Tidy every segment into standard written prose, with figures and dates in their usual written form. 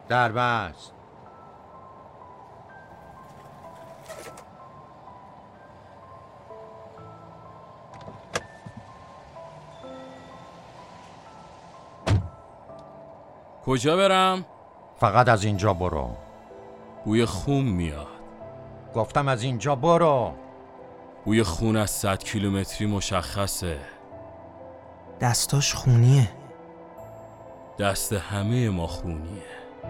دربست. کجا برم؟ فقط از اینجا برو. بوی خون میاد. گفتم از اینجا برو. بوی خون از 100 کیلومتری مشخصه. دستاش خونیه. دست همه ما خونیه.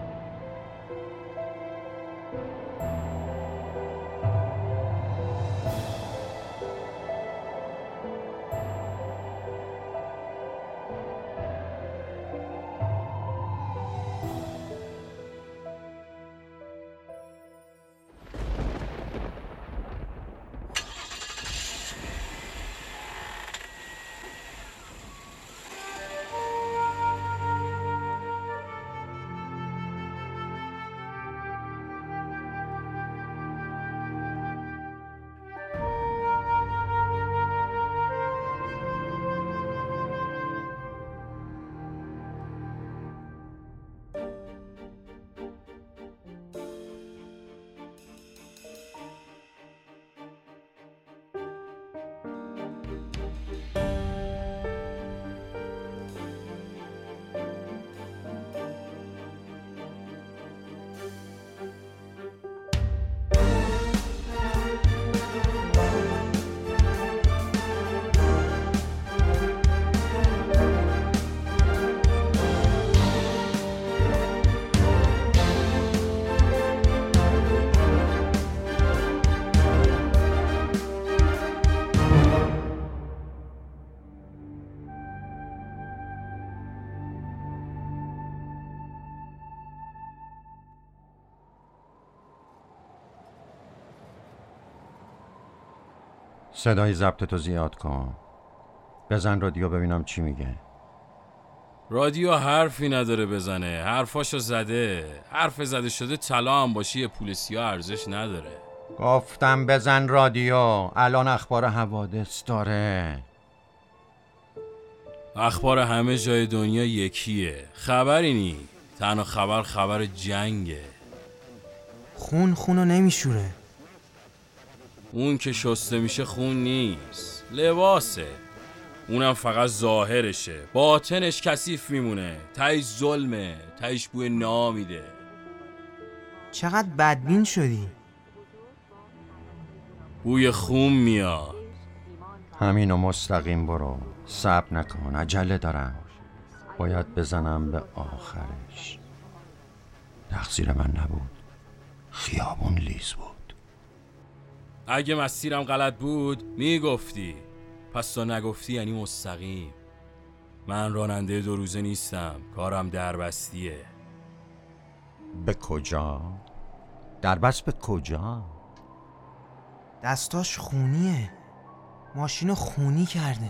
صدای ضبطتو زیاد کن. بزن رادیو ببینم چی میگه. رادیو حرفی نداره بزنه. حرفاشو زده. حرف زده شده طلا هم باشه یه پول سیاه ارزش نداره. گفتم بزن رادیو. الان اخبار حوادث داره. اخبار همه جای دنیا یکیه. خبری نی. تنها خبر جنگه. خونو نمیشوره. اون که شسته میشه خون نیست، لباسه. اونم فقط ظاهرشه، باطنش کثیف میمونه. تهش ظلمه، تهش بوی نامیده. چقدر بدبین شدی. بوی خون میاد. همینو مستقیم برو. صبر نکن، عجله دارم. باید بزنم به آخرش. تقصیر من نبود، خیابون لیز بود. اگه مسیرم غلط بود میگفتی. پس تا نگفتی یعنی مستقیم. من راننده 2 روزه نیستم، کارم دربستیه. به کجا؟ دربست به کجا؟ دستاش خونیه. ماشینو خونی کرده.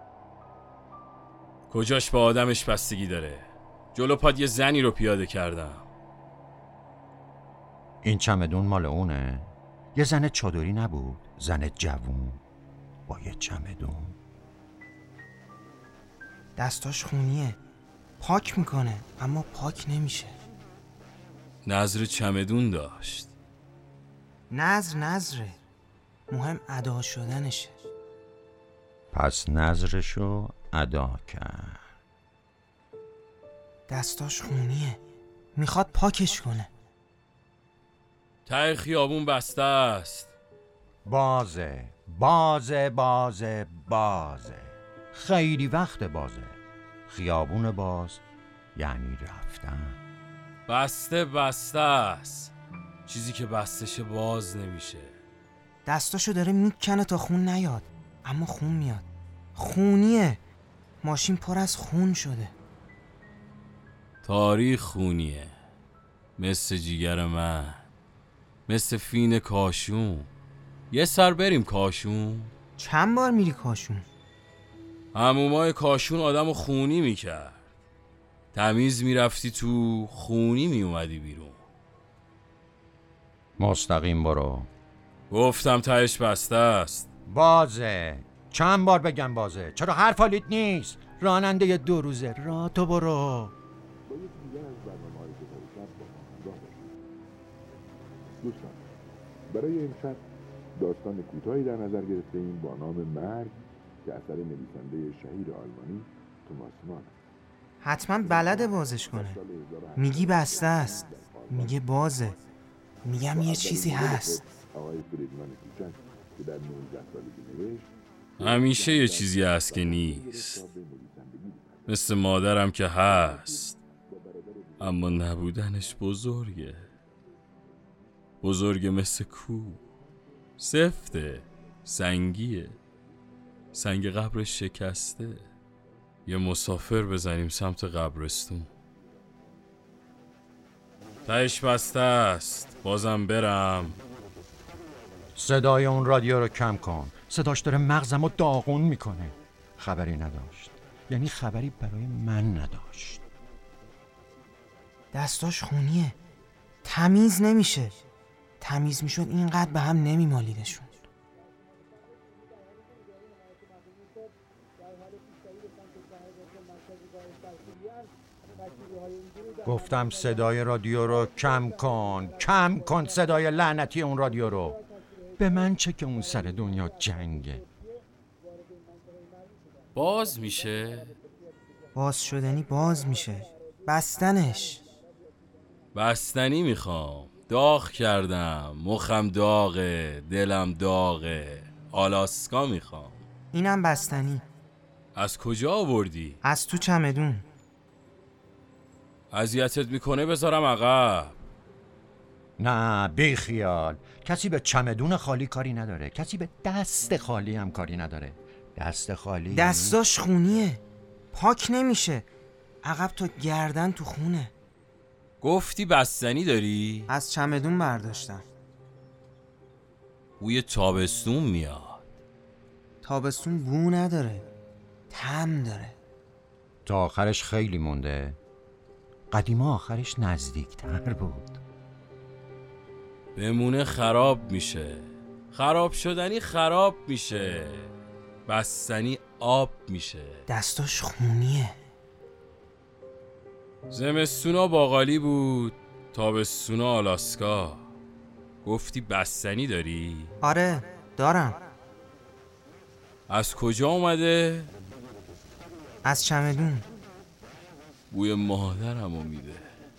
کجاش به آدمش بستگی داره. جلو پاد یه زنی رو پیاده کردم. این چمدون مال اونه؟ یه زن چادری نبود؟ زن جوون با یه چمدون. دستاش خونیه. پاک میکنه اما پاک نمیشه. نظر چمدون داشت. نظره. مهم ادا شدنشه. پس نظرشو ادا کرد. دستاش خونیه. میخواد پاکش کنه. ته خیابون بسته است. بازه. خیلی وقت بازه. خیابون باز یعنی رفتن. بسته است. چیزی که بستشه باز نمیشه. دستاشو داره میکنه تا خون نیاد، اما خون میاد. خونیه. ماشین پر از خون شده. تاریخ خونیه. مثل جیگر من. مثل فین کاشون. یه سر بریم کاشون. چند بار میری کاشون؟ عمومای کاشون آدمو خونی میکرد. تمیز میرفتی تو، خونی میومدی بیرون. مستقیم برو. گفتم تهش بسته است. بازه. چند بار بگم بازه؟ چرا حرف حالیت نیست؟ راننده 2 روزه. راه تو برو. دوستان، برای امشب داستان کوتاهی در نظر گرفته‌ایم با نام مرگ که اثر نویسنده شهیر آلمانی توماس مان. حتما بلده بازش کنه. میگی بسته است، میگه بازه، میگم یه چیزی هست. آقای فریدمن کوچک که در 19 سالگی نوشت همیشه یه چیزی هست که نیست، مثل مادرم که هست اما نبودنش بزرگه. بزرگه مثل کوه، سفته، سنگیه، سنگ قبرش شکسته. یه مسافر بزنیم سمت قبرستون. تهش بسته است، بازم برم. صدای اون رادیو رو کم کن، صداش داره مغزم رو داغون میکنه. خبری نداشت، یعنی خبری برای من نداشت. دستاش خونیه، تمیز نمیشه. تمیز میشد اینقدر به هم نمیمالیدشون. گفتم صدای رادیو رو کم کن، کم کن صدای لعنتی اون رادیو رو. به من چه که اون سر دنیا جنگه. باز میشه؟ باز شدنی باز میشه. بستنش. بستنی میخوام. داغ کردم، مخم داغه، دلم داغه. آلاسکا میخوام. اینم بستنی. از کجا آوردی؟ از تو چمدون. اذیتت میکنه بذارم عقب. نه بی خیال، کسی به چمدون خالی کاری نداره، کسی به دست خالی هم کاری نداره. دست خالی دستاش خونیه، پاک نمیشه. عقب تا گردن تو خونه. گفتی بستنی داری؟ از چمدون برداشتم. بوی تابستون میاد. تابستون بو نداره، طعم داره. تا آخرش خیلی مونده. قدیما آخرش نزدیکتر بود. بمونه خراب میشه. خراب شدنی خراب میشه. بستنی آب میشه. دستاش خونیه. زمستونا باقالی بود، تابستونا آلاسکا. گفتی بستنی داری؟ آره دارم. از کجا اومده؟ از چمدون. بوی مادرمو میده.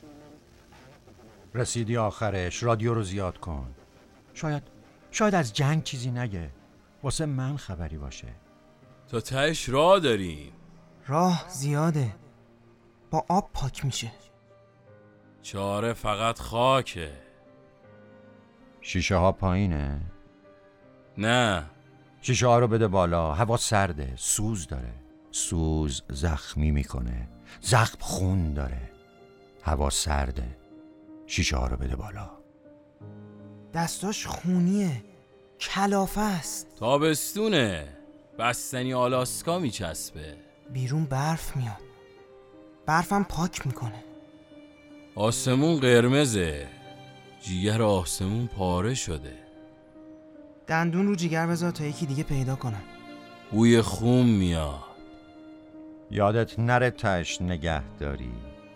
رسیدی آخرش، رادیو رو زیاد کن. شاید از جنگ چیزی نگه، واسه من خبری باشه. تا تهش راه داریم. راه زیاده، با آب پاک میشه. چاره فقط خاکه. شیشه ها پایینه؟ نه. شیشه ها رو بده بالا، هوا سرده، سوز داره. سوز زخمی میکنه، زخم خون داره. هوا سرده، شیشه ها رو بده بالا. دستاش خونیه، کلافه است. تابستونه، بستنی آلاسکا میچسبه. بیرون برف میاد، برفم پاک میکنه. آسمون قرمزه، جیگر آسمون پاره شده. دندون رو جیگر بذار تا یکی دیگه پیدا کنم. بوی خون میاد. یادت نره تش نگه داری.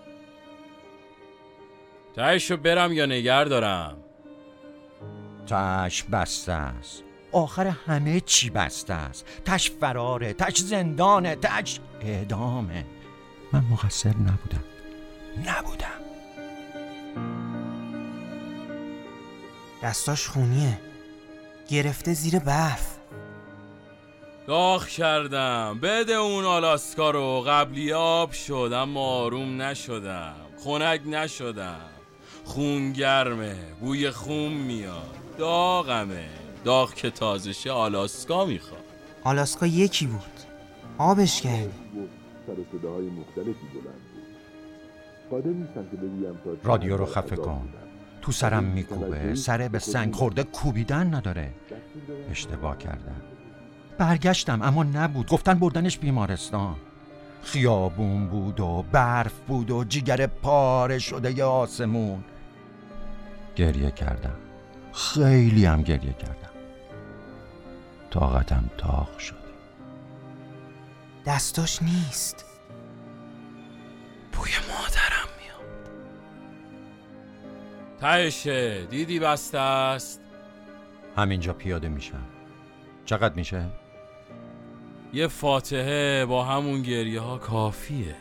تهشو برم یا نگر دارم؟ تش بسته است، آخر همه چی بسته است. تش فراره، تش زندانه، تش اعدامه. من مقصر نبودم. دستاش خونیه، گرفته زیر برف. داغ کردم، بده اون آلاسکا رو. قبلی آب شد اما آروم نشدم، خنک نشدم. خون گرمه، بوی خون میاد. داغمه، داغ که تازه شه آلاسکا میخواد. آلاسکا یکی بود، آبش کردی. سر و صداهای مختلفی بلند بود. قادر نیستم که بگویم تا رادیو رو خفه کن، تو سرم میکوبه. سره به سنگ خورده کوبیدن نداره. اشتباه کردم. برگشتم اما نبود. گفتن بردنش بیمارستان. خیابون بود و برف بود و جیگر پاره شده ی آسمون. گریه کردم، خیلی هم گریه کردم. طاقتم تاق شد. دستاش نیست. بوی مادرم میاد. تهشه دیدی بسته است. همینجا پیاده میشم. چقدر میشه؟ یه فاتحه با همون گریه ها کافیه.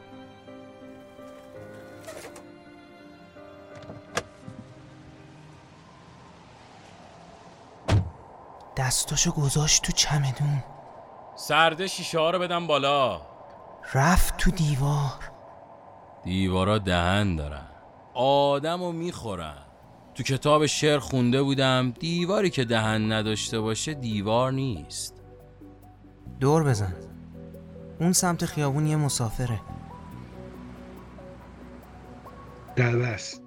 دستاشو گذاشت تو چمدون. سرده شیشه ها رو بدم بالا. رفت تو دیوار. دیوارا دهن دارن، آدمو میخورن. تو کتاب شعر خونده بودم دیواری که دهن نداشته باشه دیوار نیست. دور بزن. اون سمت خیابون یه مسافره. دلبست